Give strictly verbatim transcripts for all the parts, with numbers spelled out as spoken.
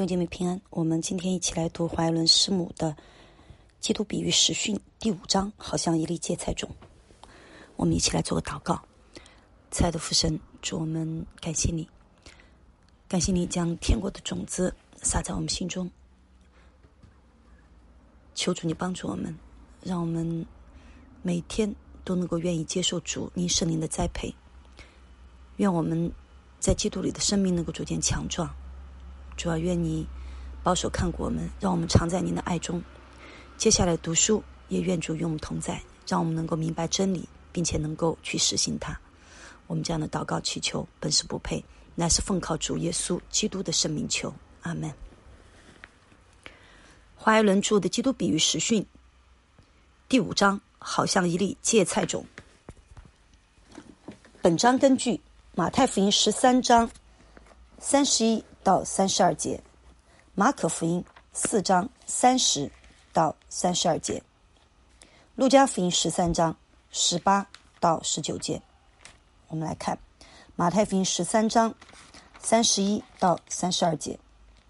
弟兄姐妹平安，我们今天一起来读华伦师母的基督比喻实训第五章，好像一粒芥菜种。我们一起来做个祷告。亲爱的父神，主，我们感谢你，感谢你将天国的种子撒在我们心中，求主你帮助我们，让我们每天都能够愿意接受主你圣灵的栽培，愿我们在基督里的生命能够逐渐强壮。主要愿你保守看顾我们，让我们常在您的爱中。接下来读书，也愿主与我们同在，让我们能够明白真理，并且能够去实行它。我们这样的祷告祈求，本是不配，乃是奉靠主耶稣基督的圣名求，阿们。华莱伦著的基督比喻实训第五章，好像一粒芥菜种。本章根据马太福音十三章三十一到三十二节，马可福音四章三十到三十二节，路加福音十三章十八到十九节。我们来看马太福音十三章三十一到三十二节。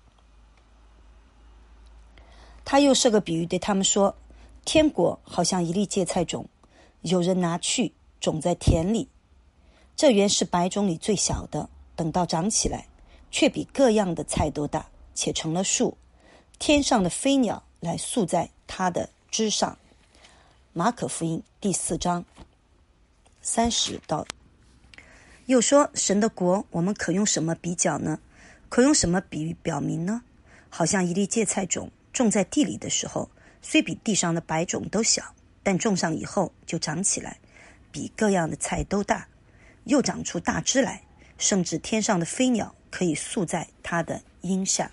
他又设个比喻对他们说，天国好像一粒芥菜种，有人拿去种在田里，这原是百种里最小的，等到长起来，却比各样的菜都大，且成了树，天上的飞鸟来宿在它的枝上。马可福音第四章三十到。又说，神的国我们可用什么比较呢？可用什么比喻表明呢？好像一粒芥菜种种在地里的时候，虽比地上的百种都小，但种上以后就长起来，比各样的菜都大，又长出大枝来，甚至天上的飞鸟可以宿在它的荫下。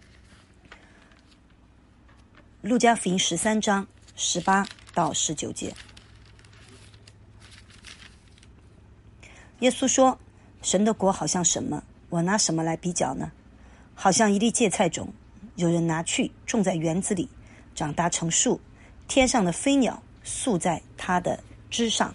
路加福音十三章十八到十九节。耶稣说，神的国好像什么？我拿什么来比较呢？好像一粒芥菜种，有人拿去种在园子里，长大成树，天上的飞鸟宿在它的枝上。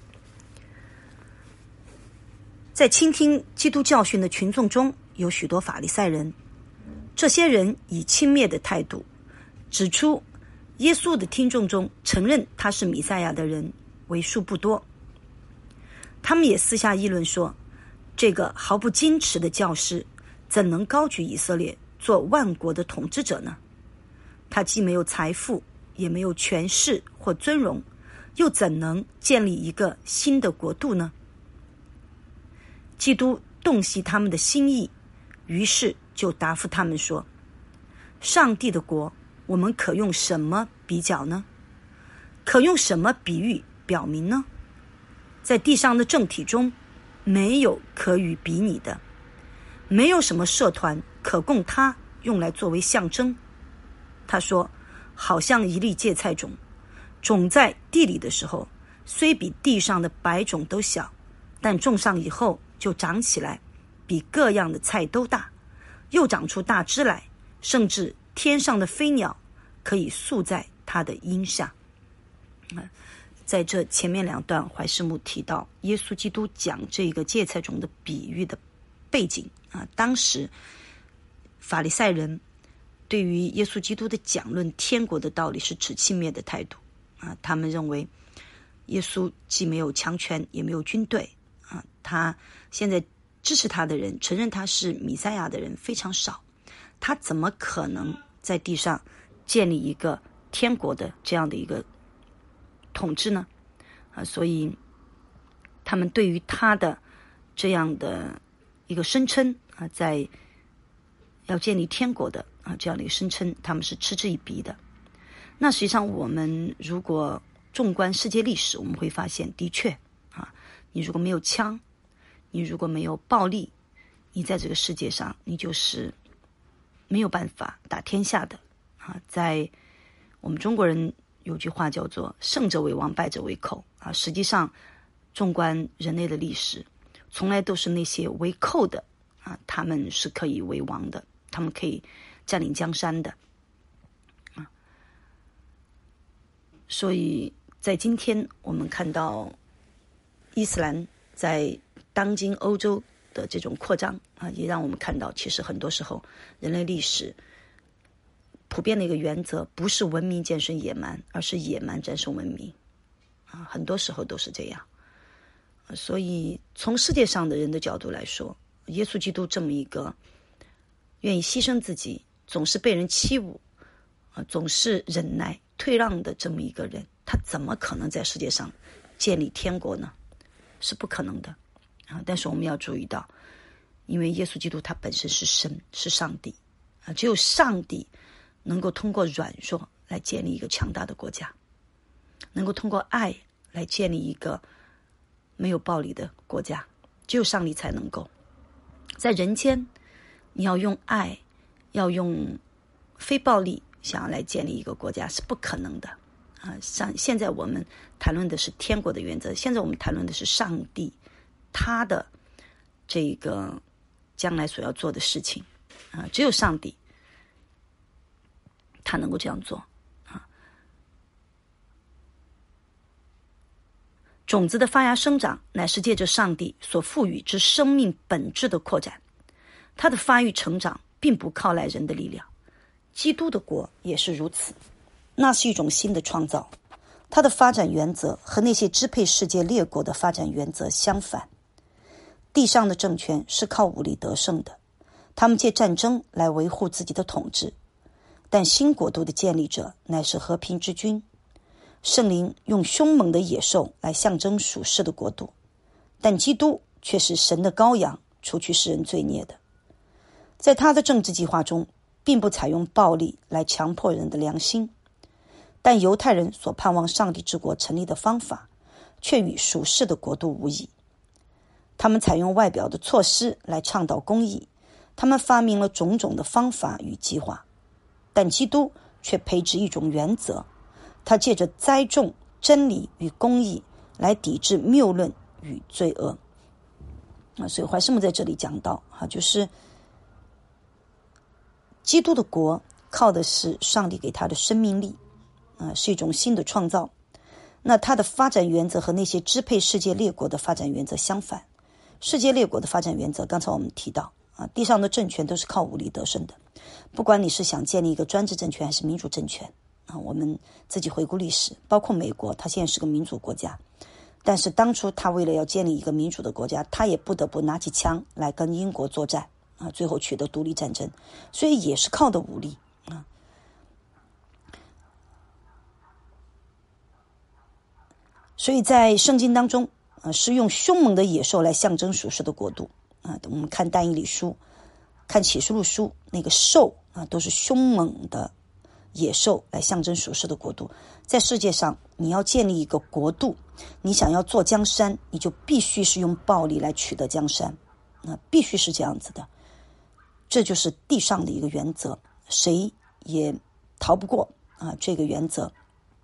在倾听基督教训的群众中，有许多法利赛人，这些人以轻蔑的态度指出耶稣的听众中承认他是弥赛亚的人为数不多。他们也私下议论说，这个毫不矜持的教师怎能高举以色列做万国的统治者呢？他既没有财富，也没有权势或尊荣，又怎能建立一个新的国度呢？基督洞悉他们的心意，于是就答复他们说，上帝的国我们可用什么比较呢？可用什么比喻表明呢？在地上的政体中，没有可与比拟的，没有什么社团可供他用来作为象征。他说，好像一粒芥菜种，种在地里的时候，虽比地上的百种都小，但种上以后就长起来，比各样的菜都大，又长出大枝来，甚至天上的飞鸟可以宿在它的荫下。在这前面两段，怀师母提到耶稣基督讲这个芥菜种的比喻的背景啊，当时法利赛人对于耶稣基督的讲论天国的道理是持轻蔑的态度啊，他们认为耶稣既没有强权，也没有军队啊，他现在支持他的人，承认他是弥赛亚的人非常少，他怎么可能在地上建立一个天国的这样的一个统治呢？啊，所以他们对于他的这样的一个声称啊，在要建立天国的啊这样的一个声称，他们是嗤之以鼻的。那实际上我们如果纵观世界历史，我们会发现，的确啊，你如果没有枪，你如果没有暴力，你在这个世界上你就是没有办法打天下的啊。在我们中国人有句话叫做胜者为王，败者为寇啊。实际上纵观人类的历史，从来都是那些为寇的啊，他们是可以为王的，他们可以占领江山的啊。所以在今天我们看到伊斯兰在当今欧洲的这种扩张啊，也让我们看到，其实很多时候人类历史普遍的一个原则，不是文明战胜野蛮，而是野蛮战胜文明啊，很多时候都是这样。所以从世界上的人的角度来说，耶稣基督这么一个愿意牺牲自己，总是被人欺侮啊，总是忍耐退让的这么一个人，他怎么可能在世界上建立天国呢？是不可能的啊！但是我们要注意到，因为耶稣基督他本身是神，是上帝啊，只有上帝能够通过软弱来建立一个强大的国家，能够通过爱来建立一个没有暴力的国家，只有上帝才能够。在人间，你要用爱，要用非暴力想要来建立一个国家是不可能的啊！像现在我们谈论的是天国的原则，现在我们谈论的是上帝他的这个将来所要做的事情啊！只有上帝他能够这样做啊！种子的发芽生长，乃是借着上帝所赋予之生命本质的扩展，它的发育成长并不靠赖人的力量。基督的国也是如此，那是一种新的创造，它的发展原则和那些支配世界列国的发展原则相反。地上的政权是靠武力得胜的，他们借战争来维护自己的统治，但新国度的建立者乃是和平之君。圣灵用凶猛的野兽来象征属世的国度，但基督却是神的羔羊，除去世人罪孽的。在他的政治计划中，并不采用暴力来强迫人的良心，但犹太人所盼望上帝之国成立的方法却与属世的国度无异。他们采用外表的措施来倡导公义，他们发明了种种的方法与计划，但基督却培植一种原则，他借着栽种真理与公义来抵制谬论与罪恶啊。所以怀师母在这里讲到啊，就是基督的国靠的是上帝给他的生命力啊，是一种新的创造。那它的发展原则和那些支配世界列国的发展原则相反。世界列国的发展原则，刚才我们提到啊，地上的政权都是靠武力得胜的，不管你是想建立一个专制政权还是民主政权啊，我们自己回顾历史，包括美国，它现在是个民主国家，但是当初他为了要建立一个民主的国家，他也不得不拿起枪来跟英国作战啊，最后取得独立战争，所以也是靠的武力啊。所以在圣经当中啊，是用凶猛的野兽来象征属世的国度啊。我们看但以理书，看启示录书，那个兽啊，都是凶猛的野兽来象征属世的国度。在世界上，你要建立一个国度，你想要做江山，你就必须是用暴力来取得江山，那必须是这样子的。这就是地上的一个原则，谁也逃不过啊这个原则。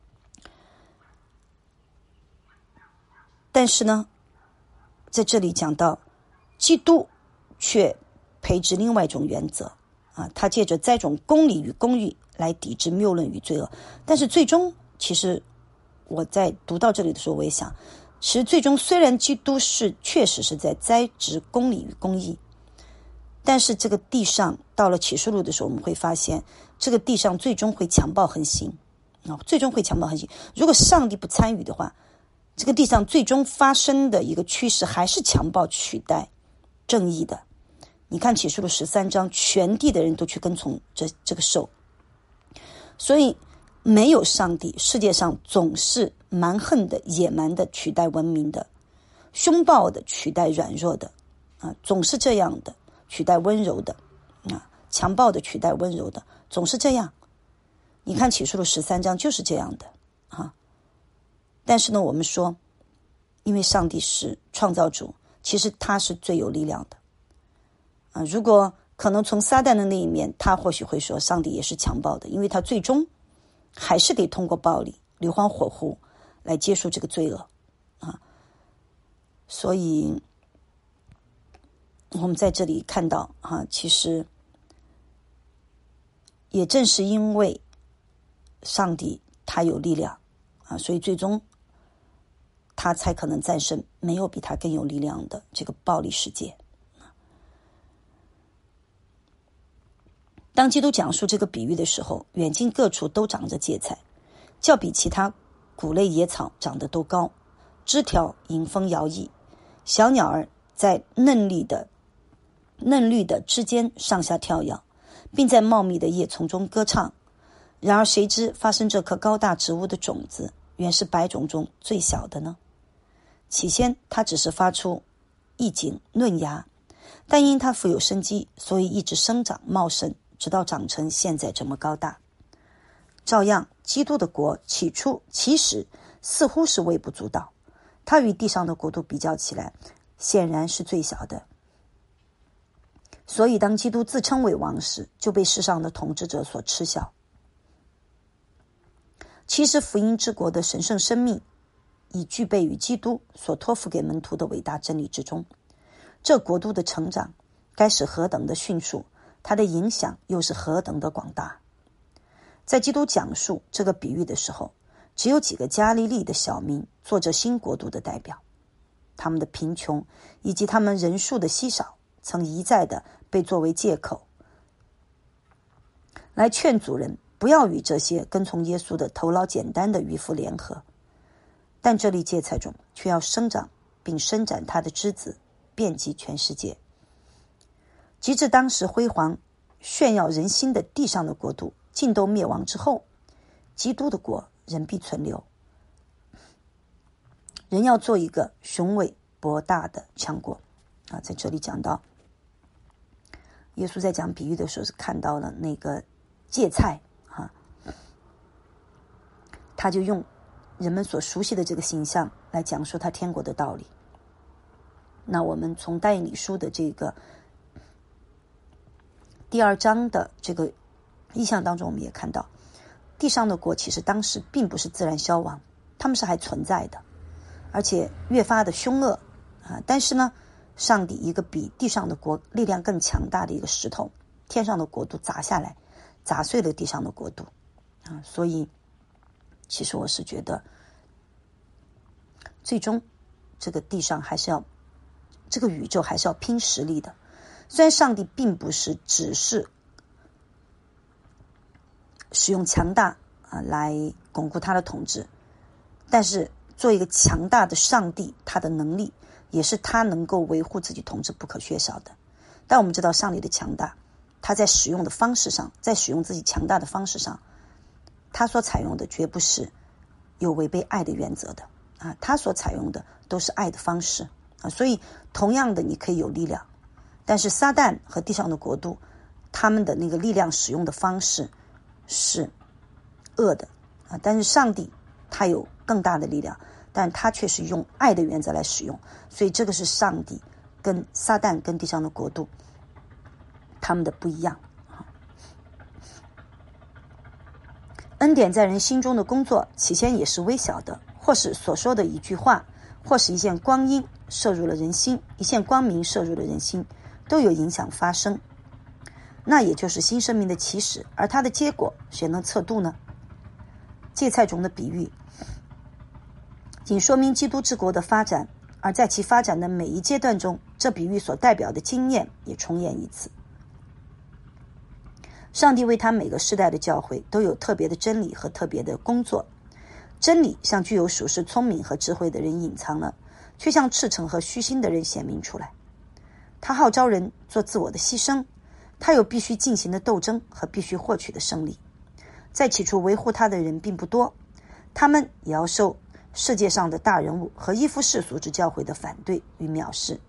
但是呢，在这里讲到基督却培植另外一种原则啊，他借着栽种公理与公义来抵制谬论与罪恶。但是最终，其实我在读到这里的时候，我也想，其实最终虽然基督是确实是在栽植公理与公义，但是这个地上到了启示录的时候，我们会发现这个地上最终会强暴横行啊，最终会强暴横行。如果上帝不参与的话，这个地上最终发生的一个趋势还是强暴取代正义的。你看启示录十三章，全地的人都去跟从这这个兽，所以没有上帝，世界上总是蛮横的、野蛮的取代文明的，凶暴的取代软弱的啊，总是这样的取代温柔的啊，强暴的取代温柔的，总是这样。你看启示录十三章就是这样的啊。但是呢，我们说，因为上帝是创造主，其实他是最有力量的啊。如果可能从撒旦的那一面，他或许会说上帝也是强暴的，因为他最终还是得通过暴力、硫磺火湖来结束这个罪恶啊。所以我们在这里看到啊，其实也正是因为上帝他有力量啊，所以最终他才可能战胜没有比他更有力量的这个暴力世界。 当基督讲述这个比喻的时候，远近各处都长着芥菜，较比其他谷类野草长得都高，枝条迎风摇曳，小鸟儿在嫩绿的嫩绿的枝间上下跳跃，并在茂密的叶丛中歌唱。然而谁知发生这棵高大植物的种子原是百种中最小的呢？起先它只是发出一茎嫩芽，但因它富有生机，所以一直生长茂盛，直到长成现在这么高大。照样，基督的国起初其实似乎是微不足道，它与地上的国度比较起来，显然是最小的。所以当基督自称为王时，就被世上的统治者所嗤笑。其实福音之国的神圣生命已具备于基督所托付给门徒的伟大真理之中。这国度的成长该是何等的迅速，它的影响又是何等的广大。在基督讲述这个比喻的时候，只有几个加利利的小民做着新国度的代表，他们的贫穷以及他们人数的稀少曾一再的被作为借口来劝阻人不要与这些跟从耶稣的头脑简单的渔夫联合。但这粒芥菜种却要生长并伸展它的枝子，遍及全世界，及至当时辉煌炫耀人心的地上的国度尽都灭亡之后，基督的国仍必存留，人要做一个雄伟博大的强国啊！在这里讲到耶稣在讲比喻的时候是看到了那个芥菜啊，他就用人们所熟悉的这个形象来讲述他天国的道理。那我们从但以理书的这个第二章的这个意象当中，我们也看到地上的国其实当时并不是自然消亡，他们是还存在的，而且越发的凶恶啊！但是呢，上帝一个比地上的国力量更强大的一个石头，天上的国度砸下来，砸碎了地上的国度啊！所以其实我是觉得最终这个地上还是要这个宇宙还是要拼实力的。虽然上帝并不是只是使用强大啊来巩固他的统治，但是做一个强大的上帝，他的能力也是他能够维护自己统治不可缺少的。但我们知道上帝的强大，他在使用的方式上，在使用自己强大的方式上，他所采用的绝不是有违背爱的原则的啊，他所采用的都是爱的方式啊。所以同样的你可以有力量，但是撒旦和地上的国度，他们的那个力量使用的方式是恶的啊。但是上帝他有更大的力量，但他却是用爱的原则来使用。所以这个是上帝跟撒旦跟地上的国度他们的不一样。恩典在人心中的工作起先也是微小的，或是所说的一句话，或是一线光阴射入了人心，一线光明射入了人心，都有影响发生。那也就是新生命的起始，而它的结果谁能测度呢？芥菜种的比喻仅说明基督之国的发展，而在其发展的每一阶段中，这比喻所代表的经验也重演一次。上帝为他每个世代的教会都有特别的真理和特别的工作，真理向具有属世聪明和智慧的人隐藏了，却向赤诚和虚心的人显明出来。他号召人做自我的牺牲，他有必须进行的斗争和必须获取的胜利。在起初维护他的人并不多，他们也要受世界上的大人物和依附世俗之教会的反对与藐视。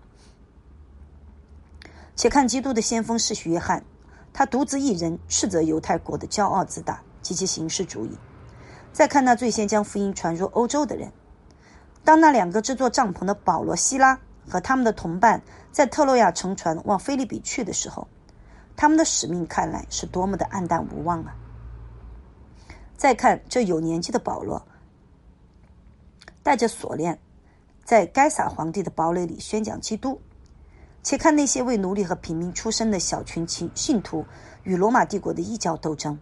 且看基督的先锋士许约翰，他独自一人斥责犹太国的骄傲自大及其形式主义。再看那最先将福音传入欧洲的人，当那两个制作帐篷的保罗、希拉和他们的同伴在特洛亚乘船往腓立比去的时候，他们的使命看来是多么的暗淡无望啊！再看这有年纪的保罗，带着锁链在该撒皇帝的堡垒里宣讲基督。且看那些为奴隶和平民出身的小群信徒与罗马帝国的异教斗争。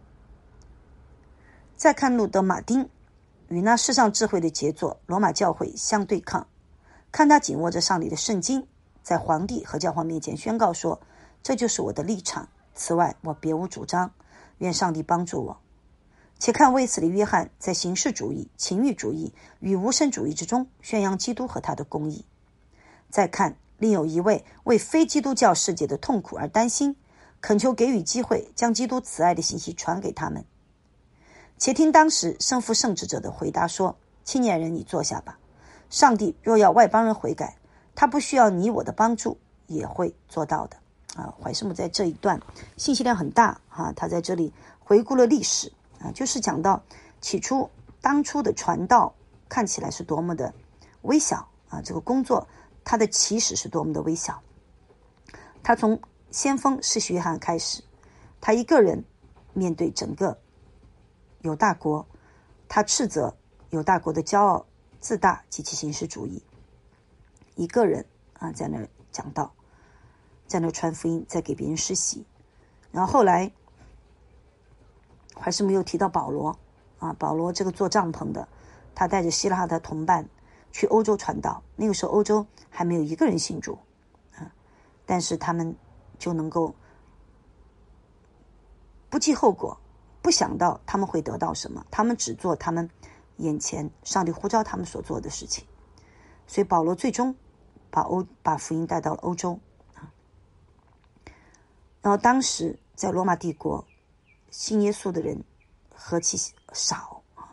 再看路德马丁与那世上智慧的杰作罗马教会相对抗，看他紧握着上帝的圣经，在皇帝和教皇面前宣告说，这就是我的立场， 此外我别无主张，愿上帝帮助我。且看卫斯理约翰在形式主义、情欲主义与无神主义之中宣扬基督和他的公义。再看另有一位为非基督教世界的痛苦而担心，恳求给予机会将基督慈爱的信息传给他们。且听当时圣父圣职者的回答说，青年人，你坐下吧，上帝若要外邦人悔改，他不需要你我的帮助也会做到的。啊，怀斯牧在这一段信息量很大啊，他在这里回顾了历史啊，就是讲到起初当初的传道看起来是多么的微小啊，这个工作它的起始是多么的微小。他从先锋施洗约翰开始，他一个人面对整个犹大国，他斥责犹大国的骄傲、自大及其形式主义，一个人啊在那儿讲道，在那儿传福音，在给别人施洗。然后后来怀斯牧又提到保罗啊，保罗这个做帐篷的，他带着希腊的同伴去欧洲传道，那个时候欧洲还没有一个人信主啊，但是他们就能够不计后果，不想到他们会得到什么，他们只做他们眼前上帝呼召他们所做的事情。所以保罗最终把欧把福音带到了欧洲啊。然后当时在罗马帝国信耶稣的人何其少啊，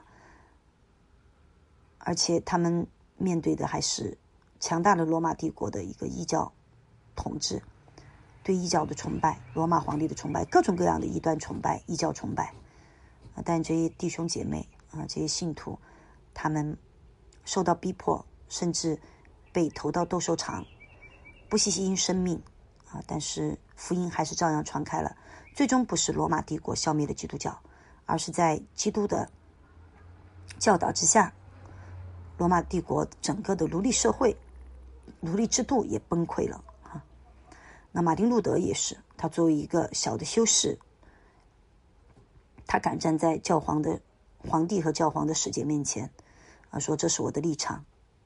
而且他们面对的还是强大的罗马帝国的一个异教统治，对异教的崇拜，罗马皇帝的崇拜，各种各样的异端崇拜、异教崇拜。但这些弟兄姐妹啊，这些信徒，他们受到逼迫，甚至被投到斗兽场，不惜牺牲生命啊，但是福音还是照样传开了。最终不是罗马帝国消灭了基督教，而是在基督的教导之下，罗马帝国整个的奴隶社会、奴隶制度也崩溃了啊。那马丁路德也是，他作为一个小的修士，他敢站在教皇的皇帝和教皇的使节面前啊，说这是我的立场，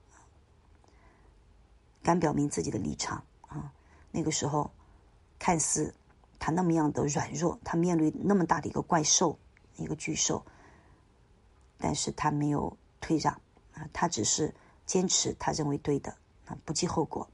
敢表明自己的立场啊。那个时候看似他那么样的软弱，他面对那么大的一个怪兽，一个巨兽，但是他没有退让啊，他只是坚持他认为对的啊，不计后果。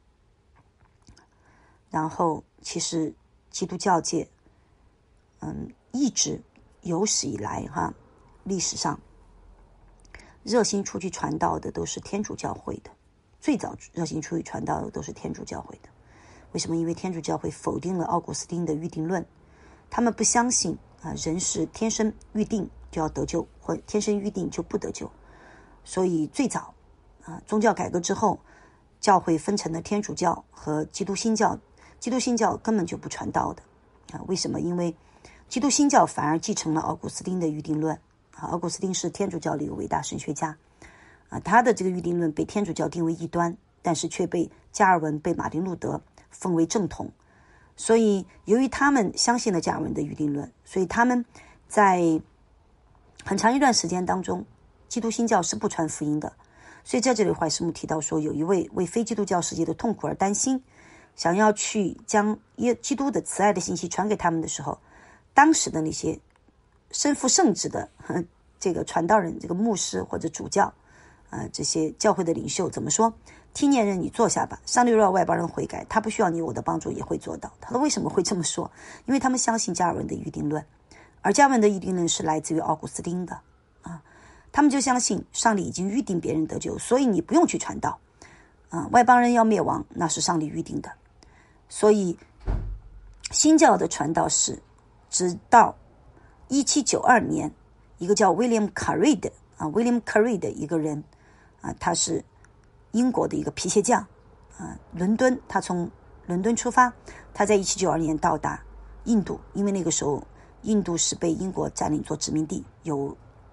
然后其实基督教界嗯一直有史以来哈，历史上热心出去传道的都是天主教会的，最早热心出去传道的都是天主教会的。为什么？因为天主教会否定了奥古斯丁的预定论，他们不相信啊，人是天生预定就要得救，或天生预定就不得救。所以最早啊，宗教改革之后，教会分成了天主教和基督新教，基督新教根本就不传道的啊。为什么？因为基督新教反而继承了奥古斯丁的预定论啊。奥古斯丁是天主教的一个伟大神学家啊，他的这个预定论被天主教定为异端，但是却被加尔文、被马丁路德奉为正统。所以由于他们相信了加尔文的预定论，所以他们在很长一段时间当中，基督新教是不传福音的。所以在这里怀斯牧提到说，有一位为非基督教世界的痛苦而担心，想要去将耶基督的慈爱的信息传给他们的时候，当时的那些身负圣职的呵这个传道人，这个牧师或者主教呃，这些教会的领袖怎么说？青年人，你坐下吧，上帝若要外邦人悔改，他不需要你我的帮助也会做到。他说为什么会这么说？因为他们相信加尔文的预定论，而加尔文的预定论是来自于奥古斯丁的啊，他们就相信上帝已经预定别人得救，所以你不用去传道啊，外邦人要灭亡那是上帝预定的。所以新教的传道士直到一七九二年，一个叫 William Carey 的啊 William Carey 的一个人啊，他是英国的一个皮鞋匠啊，伦敦，他从伦敦出发，他在一七九二年到达印度，因为那个时候印度是被英国占领做殖民地，有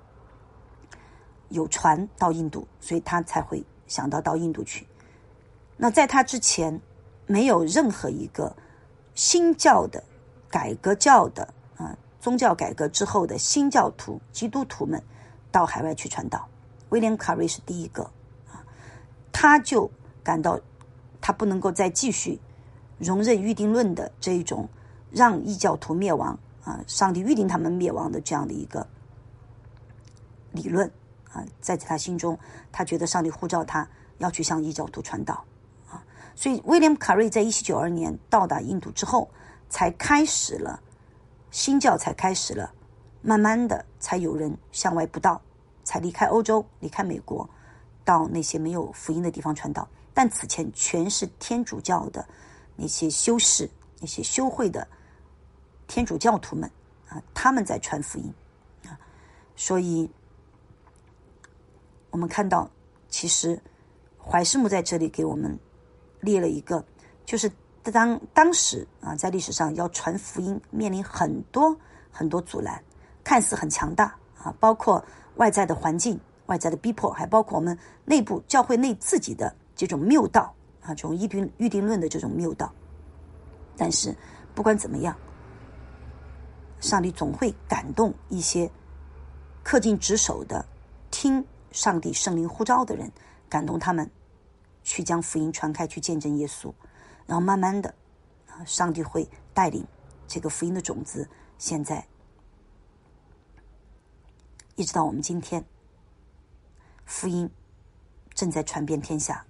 有船到印度，所以他才会想到到印度去。那在他之前，没有任何一个新教的改革教的啊，宗教改革之后的新教徒基督徒们到海外去传道。威廉卡瑞是第一个啊，他就感到他不能够再继续容忍预定论的这一种让异教徒灭亡啊，上帝预定他们灭亡的这样的一个理论啊，在他心中，他觉得上帝呼召他要去向异教徒传道啊，所以威廉·卡瑞在一七九二年到达印度之后，才开始了新教，才开始了，慢慢的才有人向外布道，才离开欧洲，离开美国，到那些没有福音的地方传道。但此前全是天主教的那些修士，那些修会的天主教徒们啊，他们在传福音啊，所以我们看到，其实怀世母在这里给我们列了一个，就是当当时啊，在历史上要传福音，面临很多很多阻拦，看似很强大啊，包括外在的环境、外在的逼迫，还包括我们内部教会内自己的这种谬道啊，这种预定预定论的这种谬道。但是不管怎么样，上帝总会感动一些恪尽职守的听上帝圣灵呼召的人，感动他们去将福音传开，去见证耶稣。然后慢慢的上帝会带领这个福音的种子，现在一直到我们今天，福音正在传遍天下。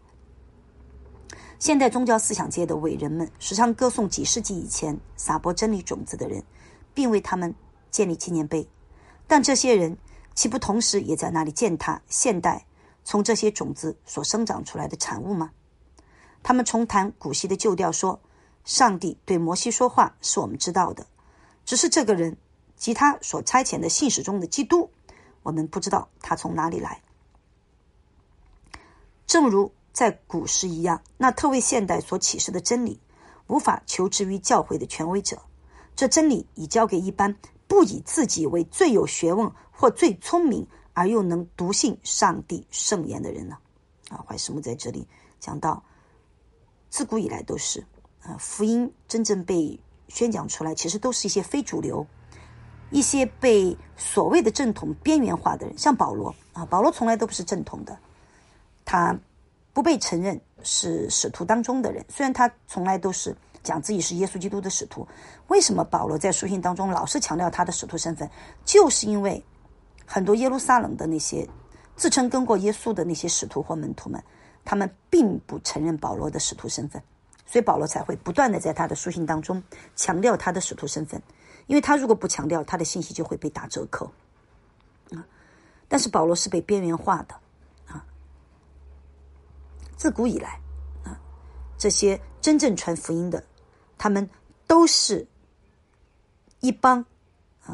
现代宗教思想界的伟人们时常歌颂几世纪以前撒播真理种子的人，并为他们建立纪念碑，但这些人岂不同时也在那里践踏现代从这些种子所生长出来的产物吗？他们重弹古稀的旧调，说上帝对摩西说话是我们知道的，只是这个人及他所差遣的信使中的基督，我们不知道他从哪里来。正如在古时一样，那特为现代所启示的真理无法求之于教会的权威者，这真理已交给一般不以自己为最有学问或最聪明而又能笃信上帝圣言的人呢？啊，怀世母在这里讲到，自古以来都是啊，福音真正被宣讲出来，其实都是一些非主流，一些被所谓的正统边缘化的人，像保罗啊，保罗从来都不是正统的，他不被承认是使徒当中的人，虽然他从来都是讲自己是耶稣基督的使徒。为什么保罗在书信当中老是强调他的使徒身份？就是因为很多耶路撒冷的那些自称跟过耶稣的那些使徒或门徒们，他们并不承认保罗的使徒身份，所以保罗才会不断的在他的书信当中强调他的使徒身份，因为他如果不强调，他的信息就会被打折扣啊。但是保罗是被边缘化的啊，自古以来啊，这些真正传福音的，他们都是一帮啊，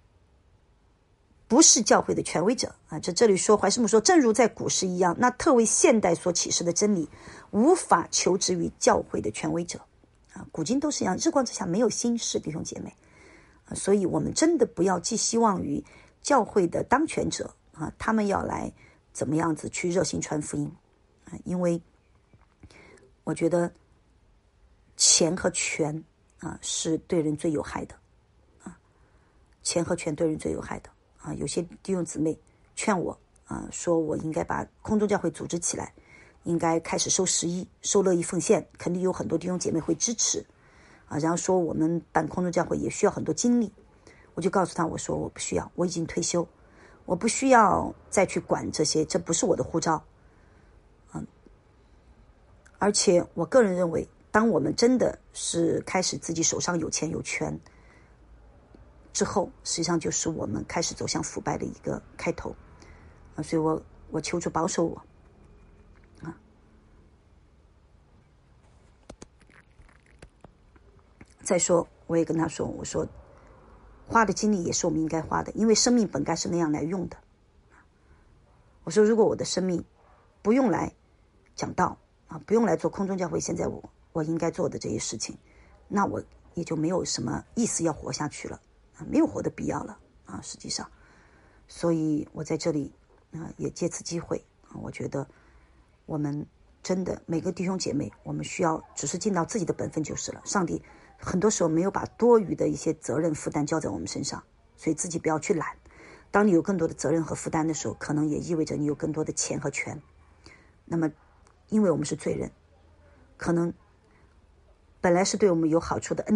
不是教会的权威者啊。这这里说怀世母说，正如在古时一样，那特为现代所启示的真理无法求之于教会的权威者啊。古今都是一样，日光之下没有新事，弟兄姐妹啊，所以我们真的不要寄希望于教会的当权者啊，他们要来怎么样子去热心传福音啊，因为我觉得钱和权啊是对人最有害的啊，钱和权对人最有害的啊。有些弟兄姊妹劝我啊，说我应该把空中教会组织起来，应该开始收十一，收乐意奉献，肯定有很多弟兄姐妹会支持啊。然后说我们办空中教会也需要很多精力，我就告诉他，我说我不需要，我已经退休，我不需要再去管这些，这不是我的呼召。嗯，而且我个人认为，当我们真的是开始自己手上有钱有权之后，实际上就是我们开始走向腐败的一个开头啊。所以我我求主保守我啊。再说，我也跟他说，我说花的精力也是我们应该花的，因为生命本该是那样来用的。我说如果我的生命不用来讲道啊，不用来做空中教会现在我我应该做的这些事情，那我也就没有什么意思要活下去了啊，没有活的必要了啊，实际上。所以我在这里啊，也借此机会啊，我觉得我们真的每个弟兄姐妹，我们需要只是尽到自己的本分就是了。上帝很多时候没有把多余的一些责任负担交在我们身上，所以自己不要去懒。当你有更多的责任和负担的时候，可能也意味着你有更多的钱和权。那么因为我们是罪人，可能本来是对我们有好处的恩典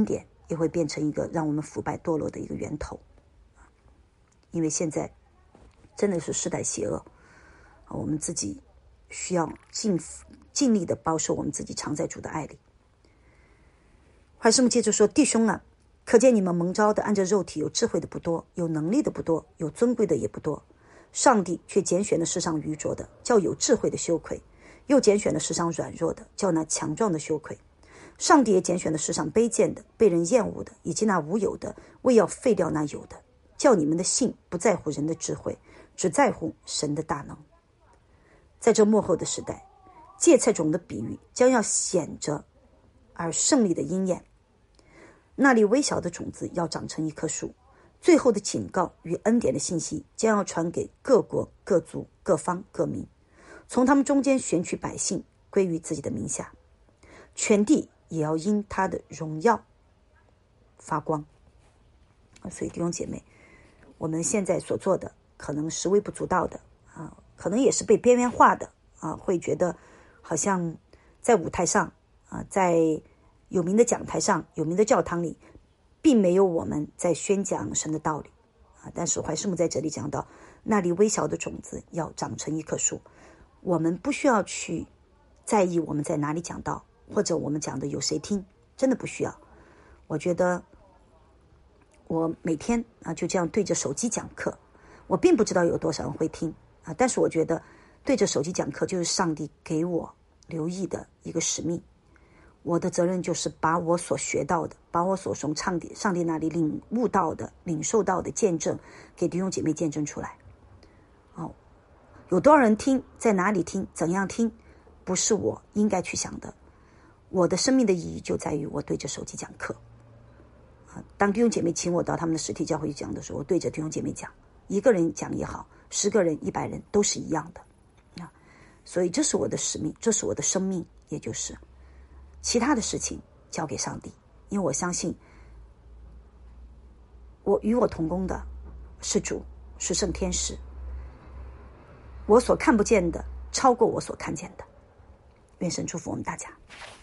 也会变成一个让我们腐败堕落的一个源头。因为现在真的是世代邪恶，我们自己需要尽尽力的保守我们自己常在主的爱里。怀师母接着说，弟兄啊，可见你们蒙召的按着肉体有智慧的不多，有能力的不多，有尊贵的也不多，上帝却拣选了世上愚拙的，叫有智慧的羞愧，又拣选了世上软弱的，叫那强壮的羞愧。上帝也拣选了世上卑贱的，被人厌恶的，以及那无有的，为要废掉那有的，叫你们的信不在乎人的智慧，只在乎神的大能。在这末后的时代，芥菜种的比喻将要显着而胜利的应验。那里微小的种子要长成一棵树，最后的警告与恩典的信息将要传给各国各族各方各民，从他们中间选取百姓归于自己的名下，全地也要因他的荣耀发光。所以弟兄姐妹，我们现在所做的可能是微不足道的啊，可能也是被边缘化的啊，会觉得好像在舞台上啊，在有名的讲台上，有名的教堂里，并没有我们在宣讲神的道理啊。但是怀师母在这里讲到，那里微小的种子要长成一棵树，我们不需要去在意我们在哪里讲道，或者我们讲的有谁听，真的不需要。我觉得我每天啊就这样对着手机讲课，我并不知道有多少人会听啊，但是我觉得对着手机讲课就是上帝给我留意的一个使命。我的责任就是把我所学到的，把我所从上帝上帝那里领悟到的、领受到的见证，给弟兄姐妹见证出来。哦，有多少人听，在哪里听，怎样听，不是我应该去想的。我的生命的意义就在于我对着手机讲课。啊，当弟兄姐妹请我到他们的实体教会去讲的时候，我对着弟兄姐妹讲，一个人讲也好，十个人、一百人都是一样的。啊，所以这是我的使命，这是我的生命，也就是其他的事情交给上帝，因为我相信我与我同工的是主，是圣天使，我所看不见的超过我所看见的。愿神祝福我们大家。